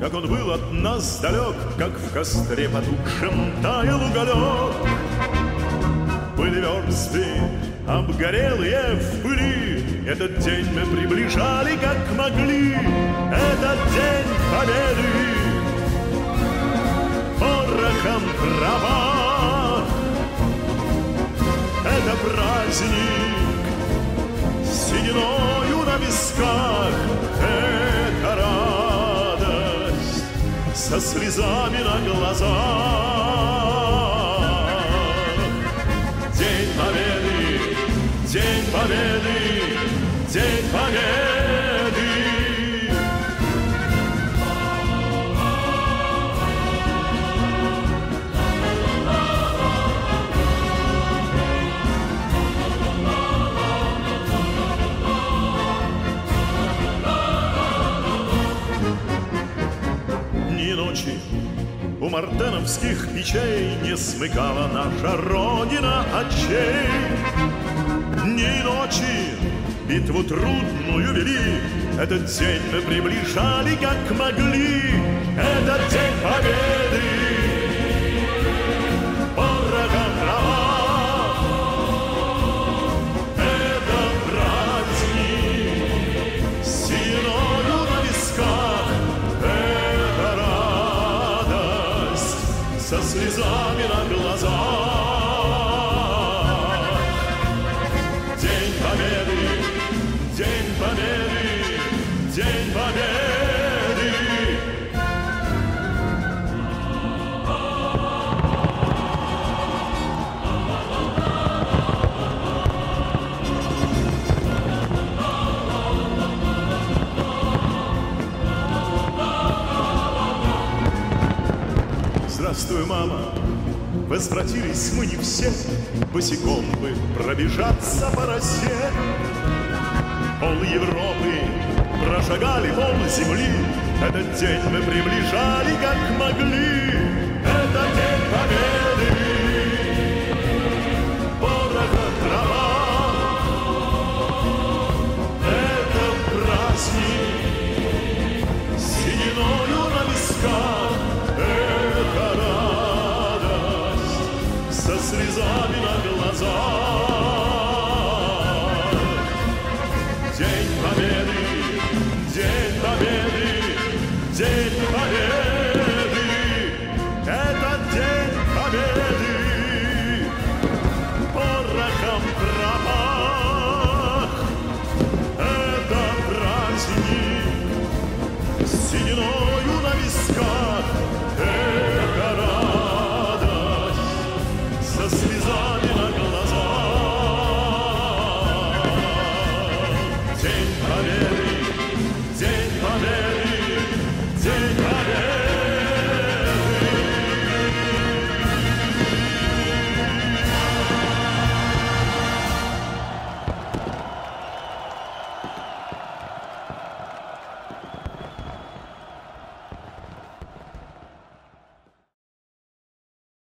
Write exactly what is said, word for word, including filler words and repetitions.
как он был от нас далек, как в костре потухшем таял уголек. Были версты обгорелые в пыли, этот день мы приближали, как могли. Этот день победы, порохом трава. Это праздник сединою на висках, это радость со слезами на глазах. День победы, день победы, день победы. Ни ночи у мартеновских печей не смыкала наша Родина очей. Дни и ночи битву трудную вели, этот день мы приближали, как могли. Этот день победы, порохом трава. Это праздник сединою на висках, это радость со слезами на глазах. День победы, день победы, день победы. Здравствуй, мама, возвратились мы не все, босиком бы пробежаться по росе. Пол Европы прошагали, пол земли, этот день мы приближали, как могли. Это день победы, порохом трава. Это праздник сединою на висках, это радость со слезами на глазах. День победы, день победы, день победы, это день победы.